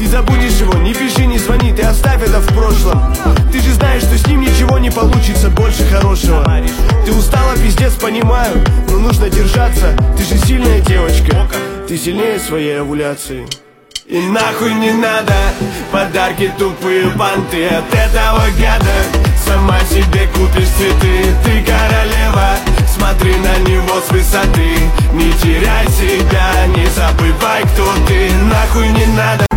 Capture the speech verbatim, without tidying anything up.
Ты забудешь его, не пиши, не звони, ты оставь это в прошлом. Ты же знаешь, что с ним ничего не получится больше хорошего. Ты устала, пиздец, понимаю, но нужно держаться. Ты же сильная девочка, ты сильнее своей овуляции. И нахуй не надо подарки, тупые банты от этого гада. Сама себе купишь цветы, ты королева. Смотри на него с высоты, не теряй себя, не забывай, кто ты. Нахуй не надо